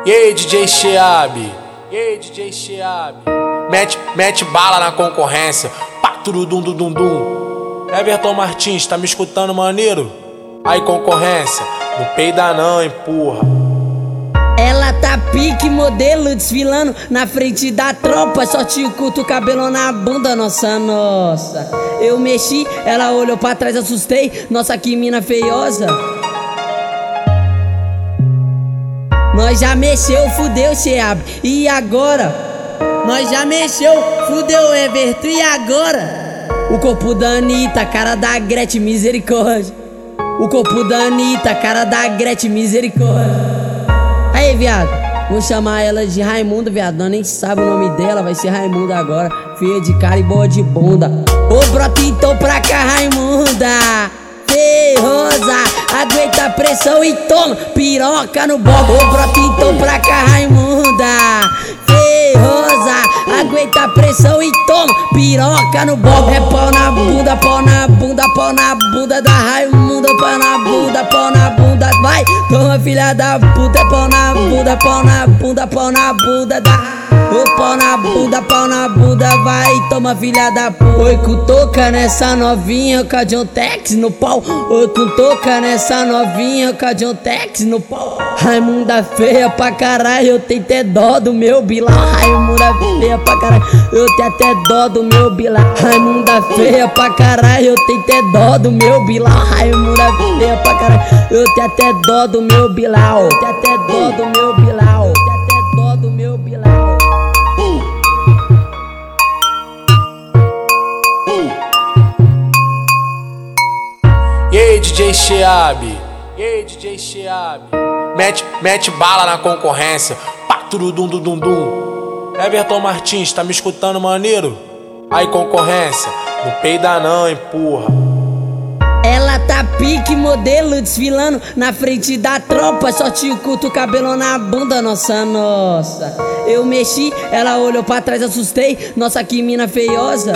E aí, DJ Sheab? E aí, DJ Sheab? Mete bala na concorrência. Pá, turudum, dum, dum. Everton Martins, tá me escutando, maneiro? Aí, concorrência, não peida não, empurra. Ela tá pique, modelo, desfilando na frente da tropa. Só tio curto, cabelo na bunda, nossa. Eu mexi, ela olhou pra trás, assustei. Nossa, que mina feiosa. Nós já mexeu, fudeu, Sheab, e agora? Nós já mexeu, fudeu, Everton, e agora? O corpo da Anitta, cara da Gretchen, misericórdia. O corpo da Anitta, cara da Gretchen, misericórdia. Aí, viado, vou chamar ela de Raimunda, viado. Nós nem sabe o nome dela, vai ser Raimunda agora. Feia de cara e boa de bunda. Ô, brota então pra cá, Raimunda. Rosa, aguenta a pressão e toma piroca no bobo. Ô, brota então pra cá, Raimunda. Rosa, aguenta a pressão e toma piroca no bobo. É pau na bunda, pau na bunda, pau na bunda da Raimunda. Pau na bunda, pau na bunda, vai, toma filha da puta. É pau na bunda, pau na bunda, pau na bunda da. Ô, pau na bunda, vai, toma filha da puta. Oi, cutoca nessa novinha, com a John Tex no pau. Oi, cutoca nessa novinha, com a John Tex no pau. Raimunda feia pra caralho, eu tenho até dó do meu bilá. Raimunda feia pra caralho, eu tenho até dó do meu bilá. Raimunda feia pra caralho, eu tenho até dó do meu bilá. Raimunda feia pra caralho, eu tenho até dó do meu bilá. Eu tenho até dó do meu bilá. Eu tenho até dó do meu bilá. E aí, DJ Sheab? E aí, DJ Sheab? Mete bala na concorrência. Pá, turudum, dum, dum. Everton Martins, tá me escutando, maneiro? Aí, concorrência, não peida não, empurra. Ela tá pique, modelo, desfilando na frente da tropa. Só tio curto, cabelo na bunda, nossa. Eu mexi, ela olhou pra trás, assustei. Nossa, que mina feiosa.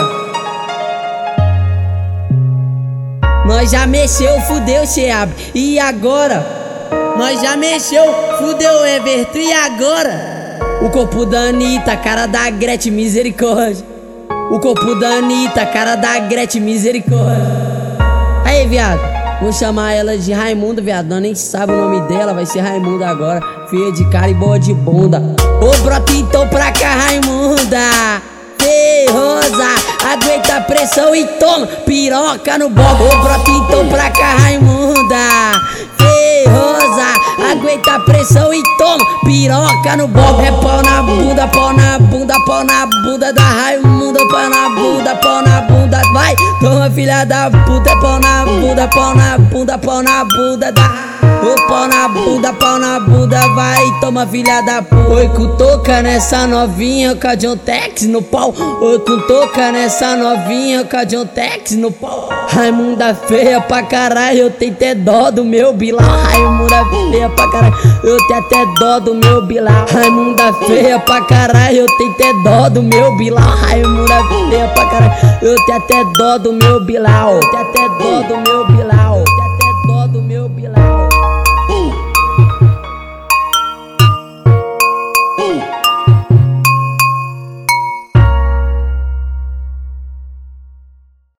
Nós já mexeu, fudeu, Sheab, e agora? Nós já mexeu, fudeu, Everton, e agora? O corpo da Anitta, cara da Gretchen, misericórdia. O corpo da Anitta, cara da Gretchen, misericórdia. Aí, viado, vou chamar ela de Raimunda, viado. Nós nem sabe o nome dela, vai ser Raimunda agora. Feia de cara e boa de bunda. Ô, brota então pra cá, Raimunda. Rosa, aguenta a pressão e toma piroca no bobo. Ô, brota então pra cá, Raimunda. Rosa, aguenta a pressão e toma piroca no bobo. É pau na bunda, pau na bunda, pau na bunda da Raimunda. Pau na bunda, pau na bunda, vai, toma filha da puta. É pau na bunda, pau na bunda, pau na bunda da. Ô, pau na bunda, vai, toma filha da puta. Oi, cutoca nessa novinha, com a John Tex no pau. Oi, cutoca nessa novinha, com a John Tex no pau. Raimunda feia pra caralho, eu tenho até dó do meu bilá. Raimunda feia pra caralho, eu tenho até dó do meu bilá. Raimunda feia pra caralho, eu tenho até dó do meu bilá. Raimunda feia pra caralho, eu tenho até dó do meu bilá. Eu tenho até dó do